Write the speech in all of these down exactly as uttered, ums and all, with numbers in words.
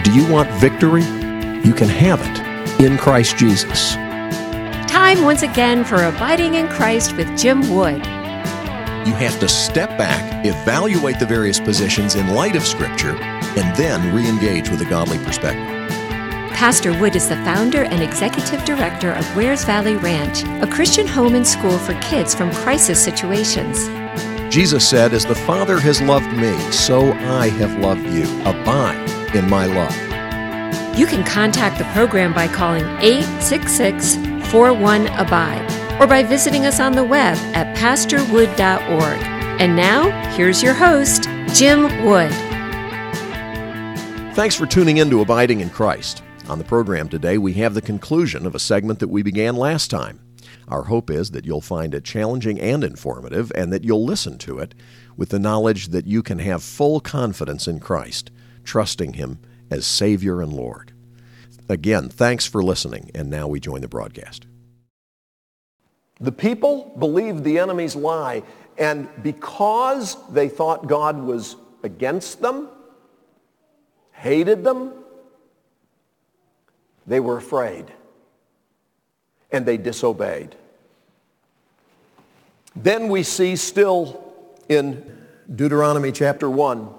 Do you want victory? You can have it in Christ Jesus. Time once again for Abiding in Christ with Jim Wood. You have to step back, evaluate the various positions in light of Scripture, and then re-engage with a godly perspective. Pastor Wood is the founder and executive director of Wares Valley Ranch, a Christian home and school for kids from crisis situations. Jesus said, "As the Father has loved me, so I have loved you. Abide in my love." You can contact the program by calling eight six six, four one, abide or by visiting us on the web at pastor wood dot org. And now, here's your host, Jim Wood. Thanks for tuning in to Abiding in Christ. On the program today, we have the conclusion of a segment that we began last time. Our hope is that you'll find it challenging and informative, and that you'll listen to it with the knowledge that you can have full confidence in Christ, trusting Him as Savior and Lord. Again, thanks for listening, and now we join the broadcast. The people believed the enemy's lie, and because they thought God was against them, hated them, they were afraid, and they disobeyed. Then we see still in Deuteronomy chapter one,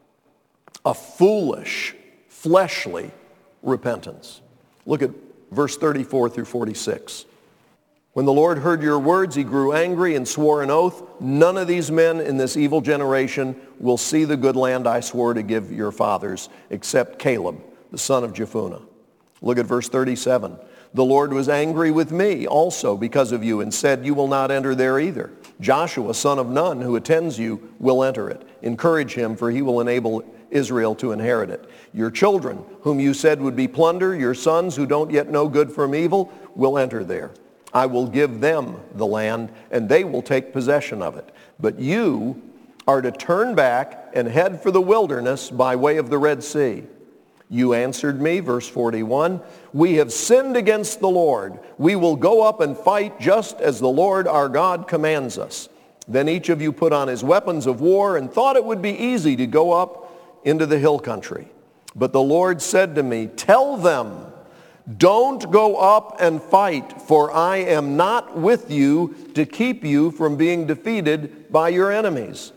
a foolish, fleshly repentance. Look at verse thirty-four through forty-six. When the Lord heard your words, he grew angry and swore an oath. None of these men in this evil generation will see the good land I swore to give your fathers, except Caleb, the son of Jephunneh. Look at verse thirty-seven. The Lord was angry with me also because of you and said, you will not enter there either. Joshua, son of Nun, who attends you, will enter it. Encourage him, for he will enable Israel to inherit it. Your children, whom you said would be plunder, your sons who don't yet know good from evil, will enter there. I will give them the land, and they will take possession of it. But you are to turn back and head for the wilderness by way of the Red Sea. You answered me, verse forty-one, we have sinned against the Lord. We will go up and fight just as the Lord our God commands us. Then each of you put on his weapons of war and thought it would be easy to go up into the hill country. But the Lord said to me, tell them, don't go up and fight, for I am not with you to keep you from being defeated by your enemies.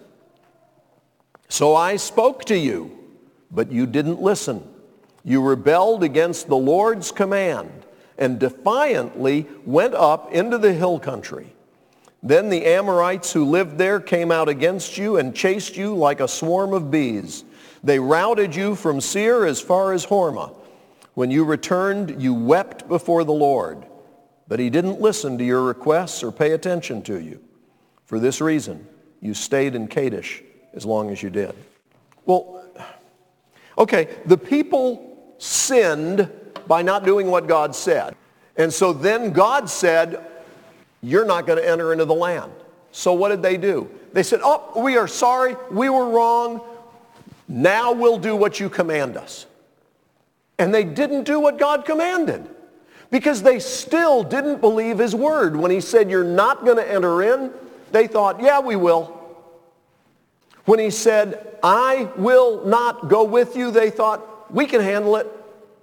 So I spoke to you, but you didn't listen. You rebelled against the Lord's command and defiantly went up into the hill country. Then the Amorites who lived there came out against you and chased you like a swarm of bees. They routed you from Seir as far as Hormah. When you returned, you wept before the Lord, but he didn't listen to your requests or pay attention to you. For this reason, you stayed in Kadesh as long as you did. Well, okay, the people sinned by not doing what God said. And so then God said, you're not going to enter into the land. So what did they do? They said, oh, we are sorry, we were wrong. Now we'll do what you command us. And they didn't do what God commanded because they still didn't believe his word. When he said, you're not going to enter in, they thought, yeah, we will. When he said, I will not go with you, they thought, we can handle it.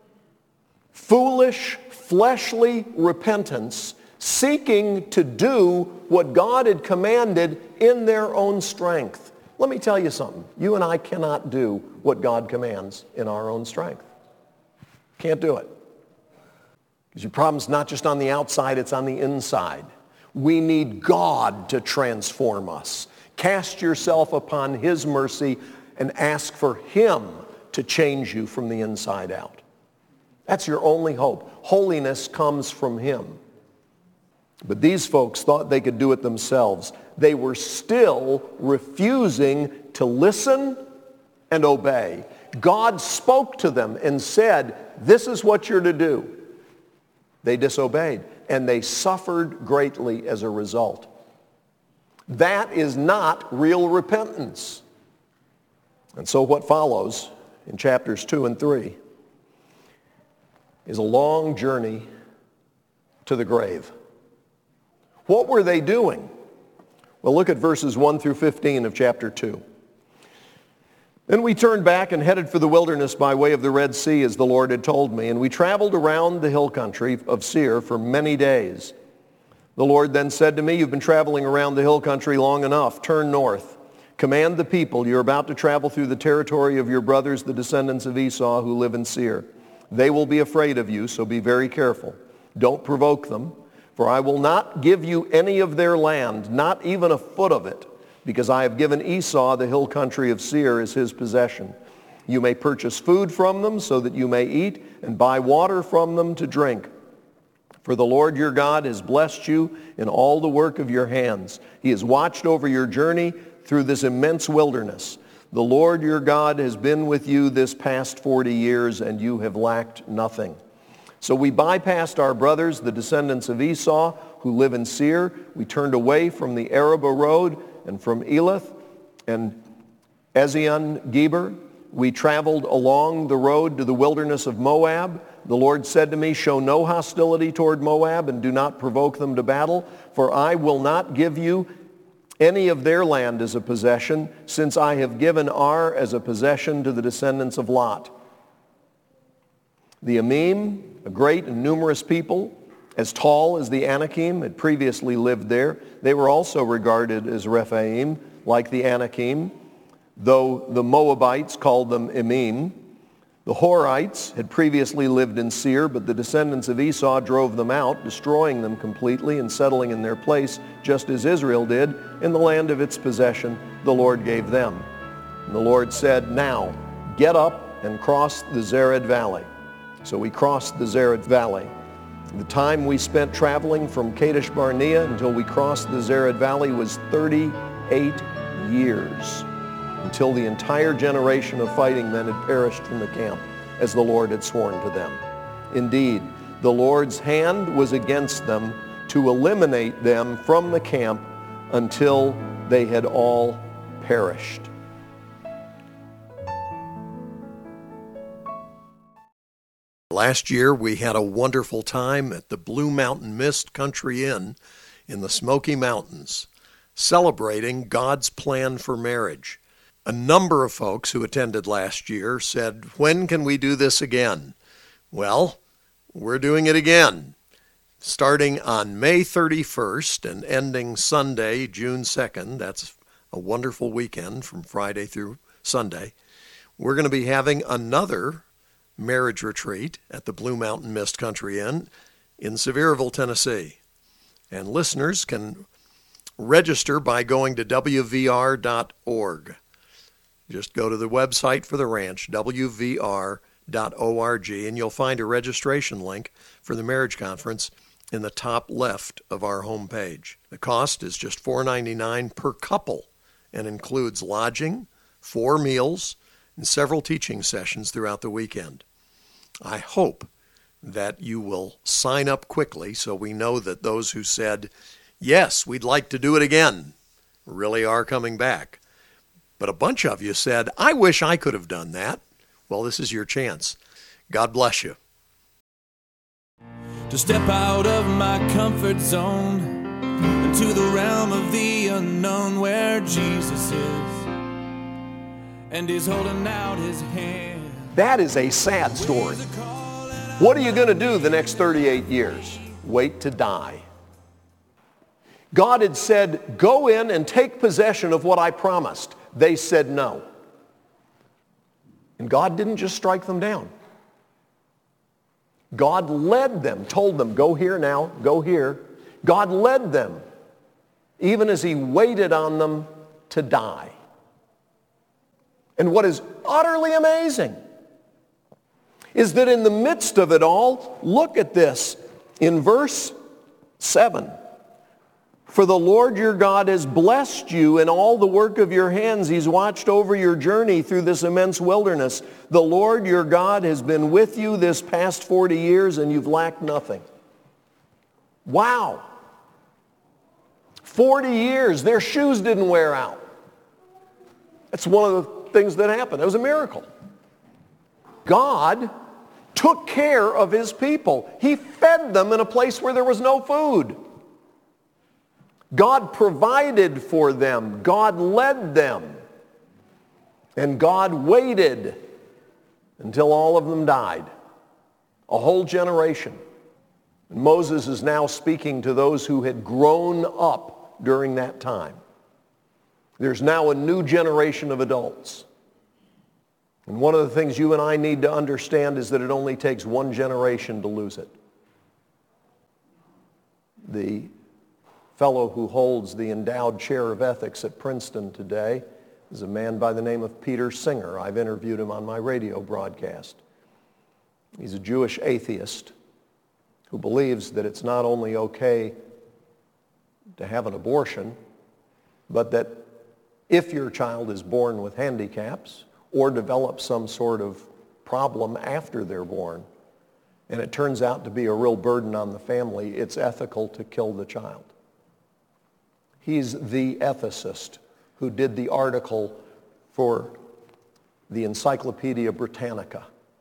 Foolish, fleshly repentance, seeking to do what God had commanded in their own strength. Let me tell you something. You and I cannot do what God commands in our own strength. Can't do it. Because your problem's not just on the outside, it's on the inside. We need God to transform us. Cast yourself upon his mercy and ask for him to change you from the inside out. That's your only hope. Holiness comes from him. But these folks thought they could do it themselves. They were still refusing to listen and obey. God spoke to them and said, this is what you're to do. They disobeyed, and they suffered greatly as a result. That is not real repentance. And so what follows in chapters two and three is a long journey to the grave. What were they doing? Well, look at verses one through fifteen of chapter two. Then we turned back and headed for the wilderness by way of the Red Sea, as the Lord had told me, and we traveled around the hill country of Seir for many days. The Lord then said to me, "You've been traveling around the hill country long enough. Turn north. Command the people you're about to travel through the territory of your brothers, the descendants of Esau, who live in Seir. They will be afraid of you, so be very careful. Don't provoke them, for I will not give you any of their land, not even a foot of it, because I have given Esau the hill country of Seir as his possession. You may purchase food from them so that you may eat, and buy water from them to drink. For the Lord your God has blessed you in all the work of your hands. He has watched over your journey through this immense wilderness. The Lord your God has been with you this past forty years, and you have lacked nothing." So we bypassed our brothers, the descendants of Esau, who live in Seir. We turned away from the Arabah road and from Elath and Ezion-Geber. We traveled along the road to the wilderness of Moab. The Lord said to me, "Show no hostility toward Moab and do not provoke them to battle, for I will not give you any of their land as a possession, since I have given Ar as a possession to the descendants of Lot." The Emim, a great and numerous people, as tall as the Anakim, had previously lived there. They were also regarded as Rephaim, like the Anakim, though the Moabites called them Emim. The Horites had previously lived in Seir, but the descendants of Esau drove them out, destroying them completely and settling in their place, just as Israel did in the land of its possession the Lord gave them. And the Lord said, "Now, get up and cross the Zered Valley." So we crossed the Zered Valley. The time we spent traveling from Kadesh Barnea until we crossed the Zered Valley was thirty-eight years, until the entire generation of fighting men had perished from the camp, as the Lord had sworn to them. Indeed, the Lord's hand was against them to eliminate them from the camp until they had all perished. Last year, we had a wonderful time at the Blue Mountain Mist Country Inn in the Smoky Mountains, celebrating God's plan for marriage. A number of folks who attended last year said, "When can we do this again?" Well, we're doing it again. Starting on May thirty-first and ending Sunday, June second, that's a wonderful weekend from Friday through Sunday, we're going to be having another marriage retreat at the Blue Mountain Mist Country Inn in Sevierville, Tennessee. And listeners can register by going to w v r dot org. Just go to the website for the ranch, w v r dot org, and you'll find a registration link for the marriage conference in the top left of our homepage. The cost is just four dollars and ninety-nine cents per couple and includes lodging, four meals, and several teaching sessions throughout the weekend. I hope that you will sign up quickly so we know that those who said, "Yes, we'd like to do it again," really are coming back. But a bunch of you said, "I wish I could have done that." Well, this is your chance. God bless you. To step out of my comfort zone into the realm of the unknown where Jesus is and He's holding out His hand. That is a sad story. What are you going to do the next thirty-eight years? Wait to die. God had said, "Go in and take possession of what I promised." They said no. And God didn't just strike them down. God led them, told them, "Go here now, go here." God led them, even as He waited on them to die. And what is utterly amazing is that in the midst of it all, look at this in verse seven. "For the Lord your God has blessed you in all the work of your hands. He's watched over your journey through this immense wilderness. The Lord your God has been with you this past forty years, and you've lacked nothing." Wow. forty years, their shoes didn't wear out. That's one of the things that happened. It was a miracle. God took care of His people. He fed them in a place where there was no food. God provided for them. God led them. And God waited until all of them died. A whole generation. And Moses is now speaking to those who had grown up during that time. There's now a new generation of adults. And one of the things you and I need to understand is that it only takes one generation to lose it. The fellow who holds the endowed chair of ethics at Princeton today is a man by the name of Peter Singer. I've interviewed him on my radio broadcast. He's a Jewish atheist who believes that it's not only okay to have an abortion, but that if your child is born with handicaps or develops some sort of problem after they're born, and it turns out to be a real burden on the family, it's ethical to kill the child. He's the ethicist who did the article for the Encyclopedia Britannica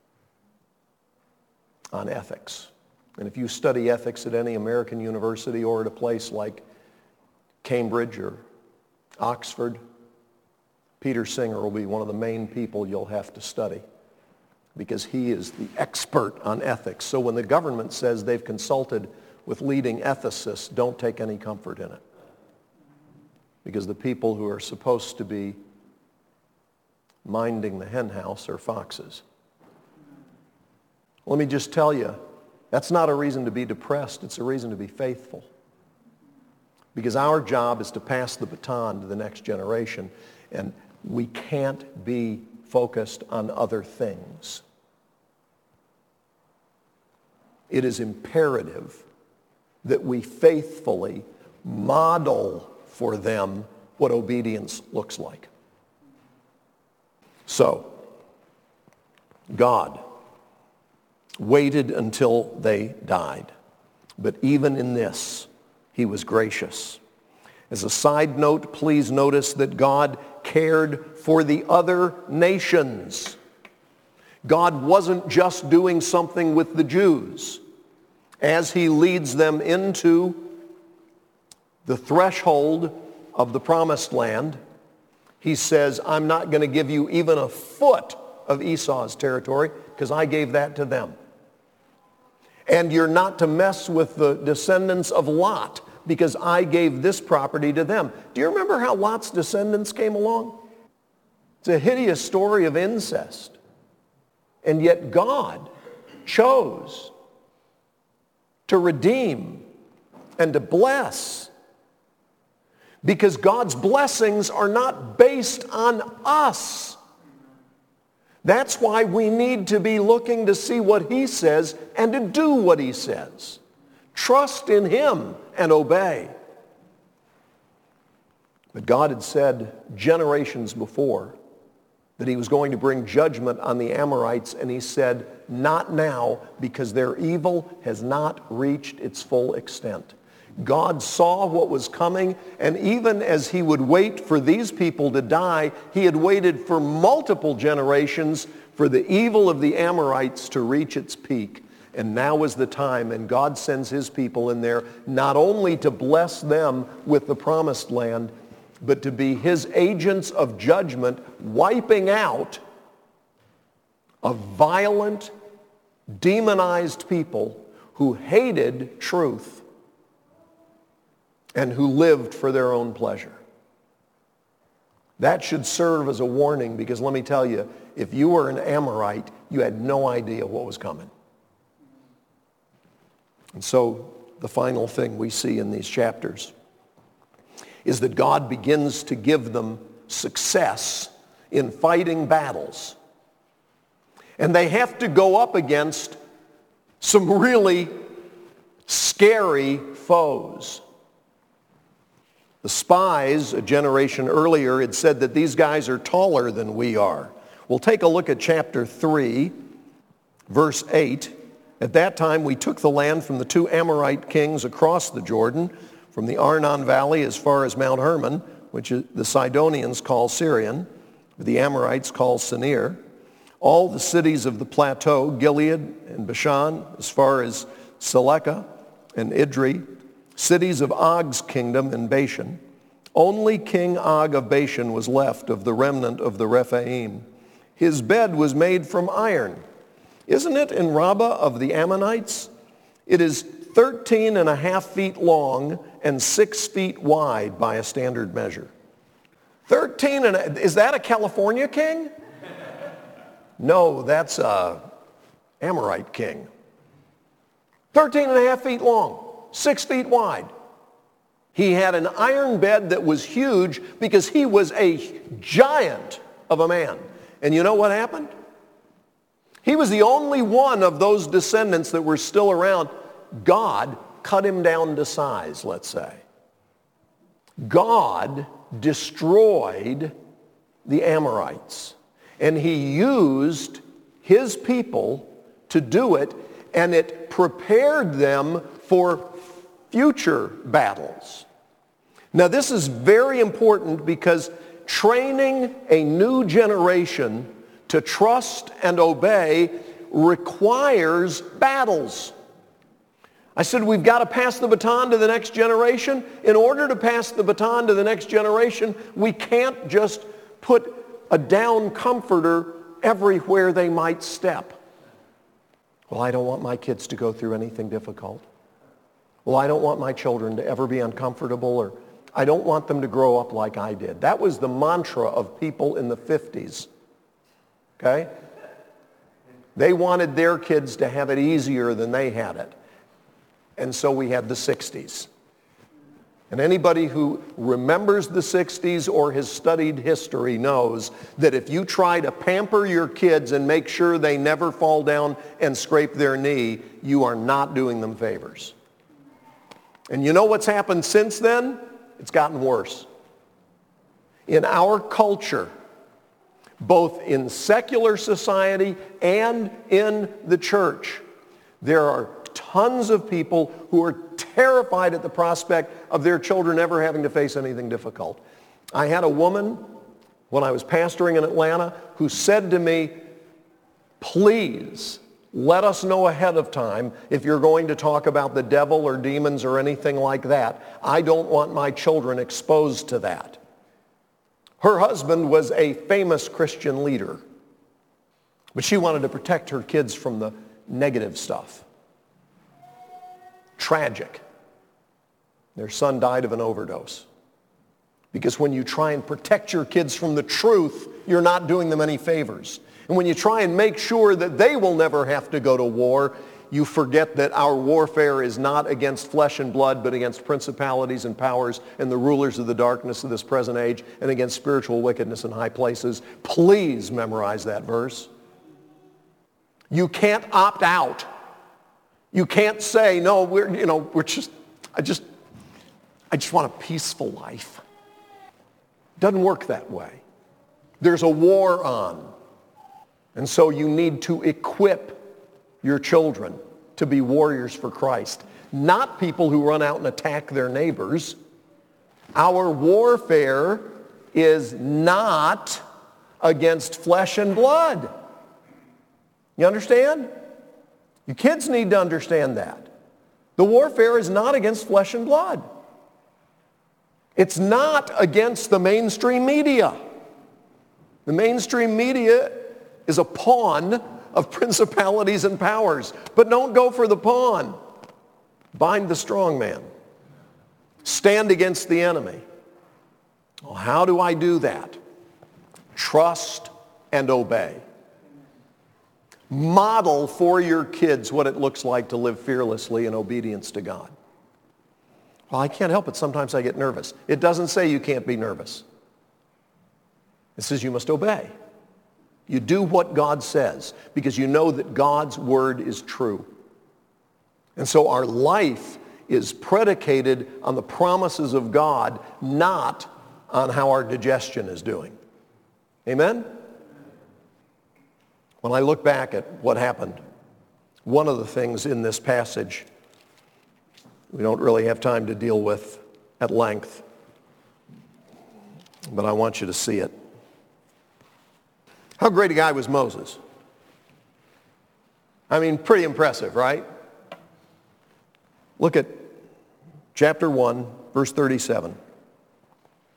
on ethics. And if you study ethics at any American university or at a place like Cambridge or Oxford, Peter Singer will be one of the main people you'll have to study because he is the expert on ethics. So when the government says they've consulted with leading ethicists, don't take any comfort in it. Because the people who are supposed to be minding the hen house are foxes. Let me just tell you, that's not a reason to be depressed. It's a reason to be faithful. Because our job is to pass the baton to the next generation, and we can't be focused on other things. It is imperative that we faithfully model for them what obedience looks like. So, God waited until they died. But even in this, he was gracious. As a side note, please notice that God cared for the other nations. God wasn't just doing something with the Jews. As he leads them into the threshold of the promised land, he says, I'm not going to give you even a foot of Esau's territory because I gave that to them. And you're not to mess with the descendants of Lot because I gave this property to them. Do you remember how Lot's descendants came along? It's a hideous story of incest. And yet God chose to redeem and to bless, because God's blessings are not based on us. That's why we need to be looking to see what he says and to do what he says. Trust in him and obey. But God had said generations before that he was going to bring judgment on the Amorites, and he said, not now, because their evil has not reached its full extent. God saw what was coming, and even as he would wait for these people to die, he had waited for multiple generations for the evil of the Amorites to reach its peak. And now is the time, and God sends his people in there not only to bless them with the promised land, but to be his agents of judgment, wiping out a violent, demonized people who hated truth and who lived for their own pleasure. That should serve as a warning, because let me tell you, if you were an Amorite, you had no idea what was coming. And so the final thing we see in these chapters is that God begins to give them success in fighting battles. And they have to go up against some really scary foes. The spies, a generation earlier, had said that these guys are taller than we are. We'll take a look at chapter three, verse eight. At that time, we took the land from the two Amorite kings across the Jordan, from the Arnon Valley as far as Mount Hermon, which the Sidonians call Syrian, the Amorites call Sinir, all the cities of the plateau, Gilead and Bashan, as far as Seleka and Idri, cities of Og's kingdom in Bashan, Only King Og of Bashan was left of the remnant of the Rephaim. His bed was made from iron. Isn't it in Rabbah of the Ammonites? It is thirteen and a half feet long and six feet wide by a standard measure. thirteen and a, is that a California king? No, that's a Amorite king. thirteen and a half feet long, six feet wide. He had an iron bed that was huge because he was a giant of a man. And you know what happened? He was the only one of those descendants that were still around. God cut him down to size, let's say. God destroyed the Amorites. And he used his people to do it, and it prepared them for future battles. Now this is very important because training a new generation to trust and obey requires battles. I said we've got to pass the baton to the next generation. In order to pass the baton to the next generation, we can't just put a down comforter everywhere they might step. Well, I don't want my kids to go through anything difficult. Well, I don't want my children to ever be uncomfortable, or I don't want them to grow up like I did. That was the mantra of people in the fifties. Okay? They wanted their kids to have it easier than they had it. And so we had the sixties. And anybody who remembers the sixties or has studied history knows that if you try to pamper your kids and make sure they never fall down and scrape their knee, you are not doing them favors. And you know what's happened since then? It's gotten worse. In our culture, both in secular society and in the church, there are tons of people who are terrified at the prospect of their children ever having to face anything difficult. I had a woman when I was pastoring in Atlanta who said to me, please let us know ahead of time if you're going to talk about the devil or demons or anything like that. I don't want my children exposed to that. Her husband was a famous Christian leader, but she wanted to protect her kids from the negative stuff. Tragic. Their son died of an overdose. Because when you try and protect your kids from the truth, you're not doing them any favors. And when you try and make sure that they will never have to go to war, you forget that our warfare is not against flesh and blood, but against principalities and powers and the rulers of the darkness of this present age, and against spiritual wickedness in high places. Please memorize that verse. You can't opt out. You can't say, no, we're, you know, we're just, I just, I just want a peaceful life. It doesn't work that way. There's a war on. And so you need to equip your children to be warriors for Christ, not people who run out and attack their neighbors. Our warfare is not against flesh and blood. You understand? Your kids need to understand that. The warfare is not against flesh and blood. It's not against the mainstream media. The mainstream media is a pawn of principalities and powers. But don't go for the pawn. Bind the strong man. Stand against the enemy. Well, how do I do that? Trust and obey. Model for your kids what it looks like to live fearlessly in obedience to God. Well, I can't help it. Sometimes I get nervous. It doesn't say you can't be nervous. It says you must obey. You do what God says because you know that God's word is true. And so our life is predicated on the promises of God, not on how our digestion is doing. Amen? When I look back at what happened, one of the things in this passage we don't really have time to deal with at length, but I want you to see it. How great a guy was Moses? I mean, pretty impressive, right? Look at chapter one, verse thirty-seven.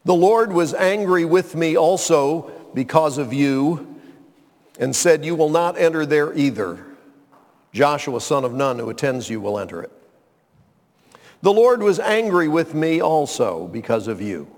The Lord was angry with me also because of you, and said, you will not enter there either. Joshua, son of Nun, who attends you, will enter it. The Lord was angry with me also because of you.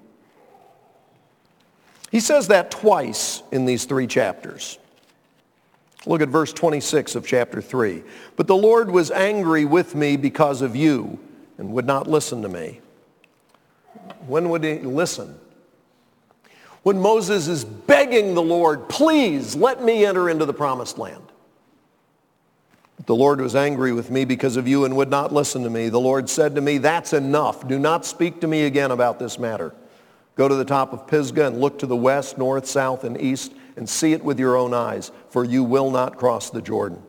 He says that twice in these three chapters. Look at verse twenty-six of chapter three. But the Lord was angry with me because of you and would not listen to me. When would he listen? When Moses is begging the Lord, please let me enter into the promised land. The Lord was angry with me because of you and would not listen to me. The Lord said to me, that's enough. Do not speak to me again about this matter. Go to the top of Pisgah and look to the west, north, south, and east, and see it with your own eyes, for you will not cross the Jordan.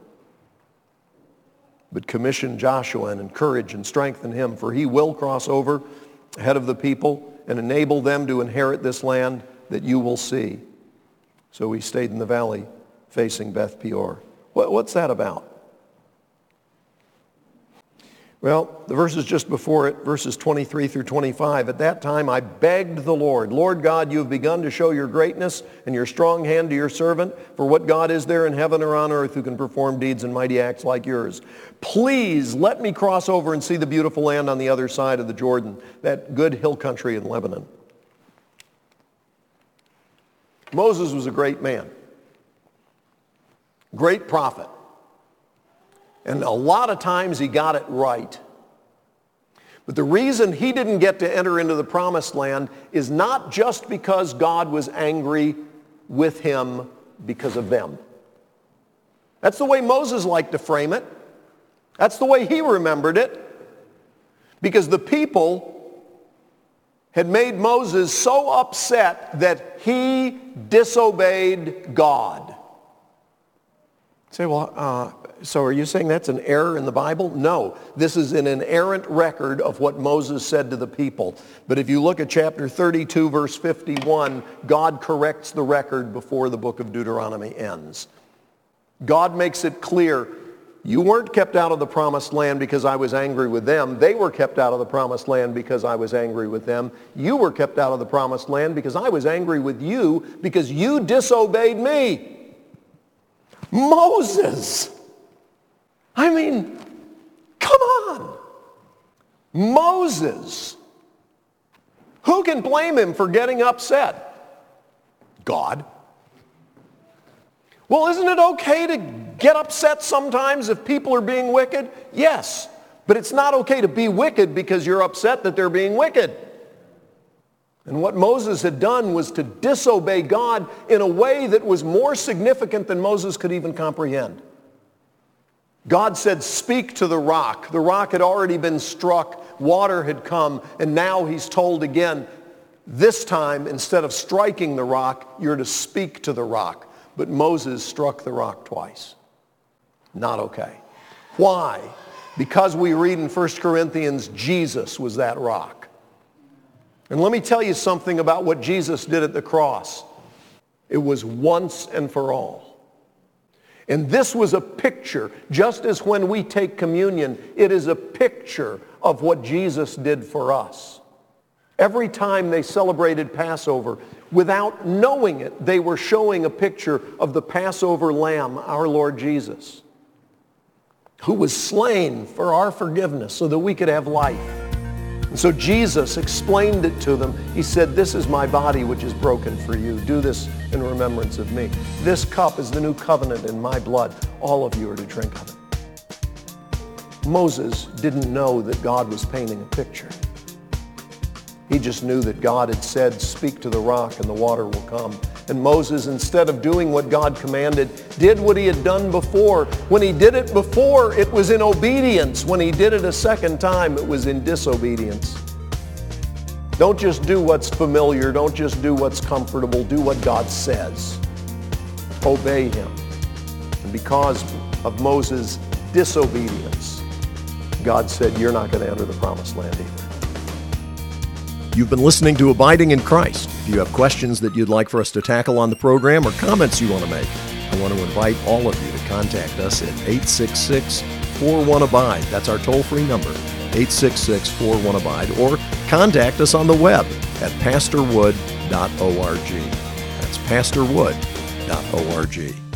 But commission Joshua and encourage and strengthen him, for he will cross over ahead of the people and enable them to inherit this land that you will see. So he stayed in the valley facing Beth Peor. What, what's that about? Well, the verses just before it, verses twenty-three through twenty-five, at that time I begged the Lord, Lord God, you have begun to show your greatness and your strong hand to your servant, for what God is there in heaven or on earth who can perform deeds and mighty acts like yours? Please let me cross over and see the beautiful land on the other side of the Jordan, that good hill country in Lebanon. Moses was a great man, great prophet. And a lot of times he got it right. But the reason he didn't get to enter into the promised land is not just because God was angry with him because of them. That's the way Moses liked to frame it. That's the way he remembered it. Because the people had made Moses so upset that he disobeyed God. You say, well, uh, so are you saying that's an error in the Bible? No. This is an inerrant record of what Moses said to the people. But if you look at chapter thirty-two, verse fifty-one, God corrects the record before the book of Deuteronomy ends. God makes it clear, you weren't kept out of the promised land because I was angry with them. They were kept out of the promised land because I was angry with them. You were kept out of the promised land because I was angry with you because you disobeyed me. Moses! I mean, come on. Moses. Who can blame him for getting upset? God. Well, isn't it okay to get upset sometimes if people are being wicked? Yes. But it's not okay to be wicked because you're upset that they're being wicked. And what Moses had done was to disobey God in a way that was more significant than Moses could even comprehend. God said, speak to the rock. The rock had already been struck. Water had come. And now he's told again, this time, instead of striking the rock, you're to speak to the rock. But Moses struck the rock twice. Not okay. Why? Because we read in First Corinthians, Jesus was that rock. And let me tell you something about what Jesus did at the cross. It was once and for all. And this was a picture, just as when we take communion, it is a picture of what Jesus did for us. Every time they celebrated Passover, without knowing it, they were showing a picture of the Passover lamb, our Lord Jesus, who was slain for our forgiveness so that we could have life. And so Jesus explained it to them. He said, this is my body which is broken for you. Do this in remembrance of me. This cup is the new covenant in my blood. All of you are to drink of it. Moses didn't know that God was painting a picture. He just knew that God had said, speak to the rock and the water will come. And Moses, instead of doing what God commanded, did what he had done before. When he did it before, it was in obedience. When he did it a second time, it was in disobedience. Don't just do what's familiar. Don't just do what's comfortable. Do what God says. Obey him. And because of Moses' disobedience, God said, you're not going to enter the promised land either. You've been listening to Abiding in Christ. If you have questions that you'd like for us to tackle on the program or comments you want to make, I want to invite all of you to contact us at eight six six, four one, ABIDE. That's our toll-free number, eight six six, four one, ABIDE. Or contact us on the web at pastor wood dot org. That's pastor wood dot org.